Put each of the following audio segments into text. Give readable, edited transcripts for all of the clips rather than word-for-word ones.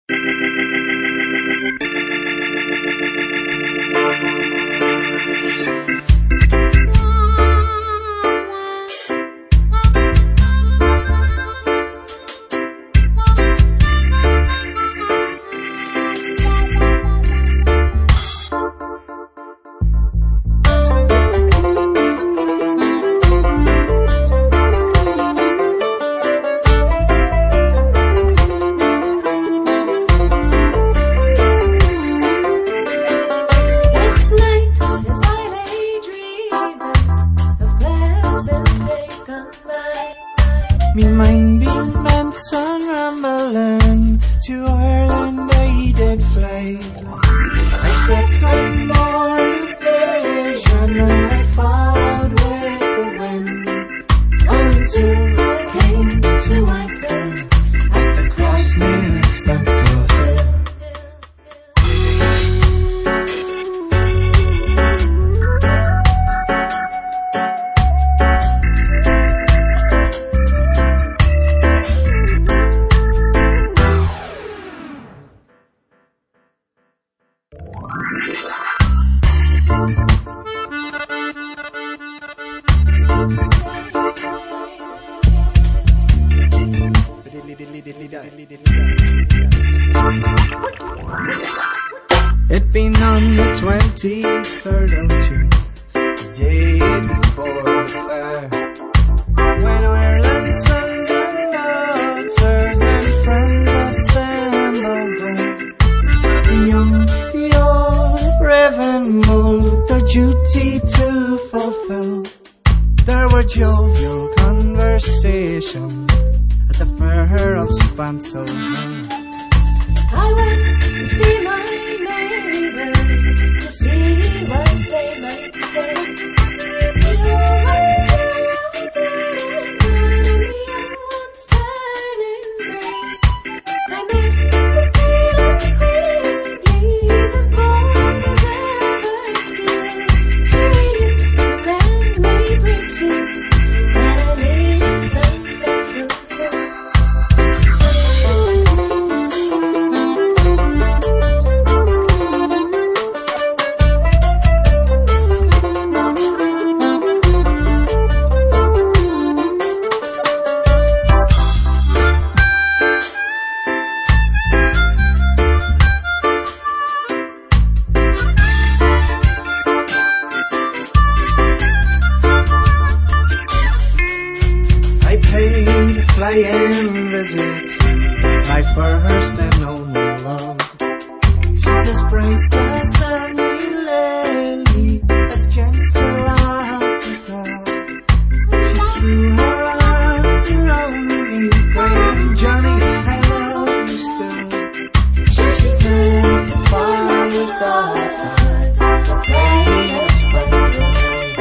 Me mind being bent and rambling to Ireland I did fly. I stepped on board the vision and I followed with the wind until I came to anchor at the cross near Stansell Hill. It been on the 23rd of June, the day before the fair, when Ireland's sons and daughters and friends assembled there. The young, the old, brave and bold, with their duty to fulfill. There were jovial conversations at the fair of Stansell Hill. I went to see my neighbors, to see what they might say. You might hear out there and the young ones turning grey. I met the Caleb Quigley's as bold as ever still. She used to bend me preaching when I lay some steps uphill. I paid a flying visit, my first and only love. She's as bright as any lily, as gentle as a dove. She threw her arms around me, crying, Johnny, I love you still. She said the farmer's daughter, the brightest lights of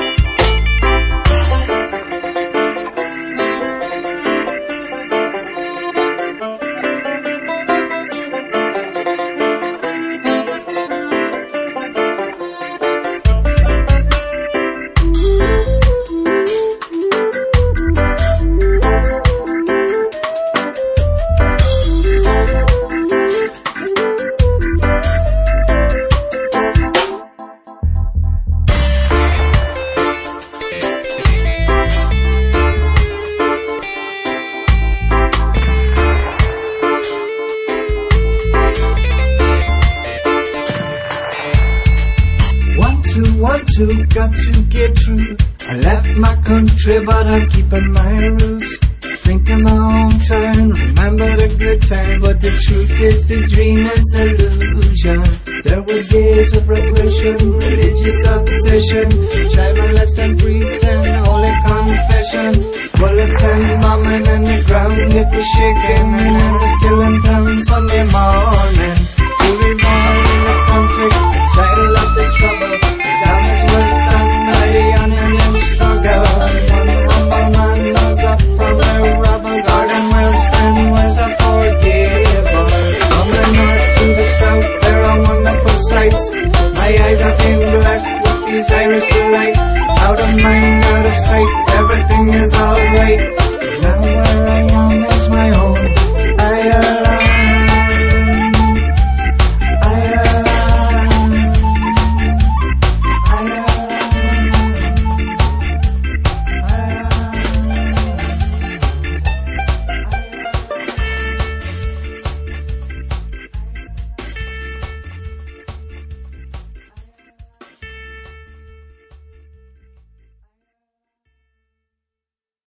One, two, got to get through. I left my country, but I'm keeping my roots. Thinking my own turn, remember the good time, but the truth is the dream is illusion. There were years of repression, religious obsession, child molest and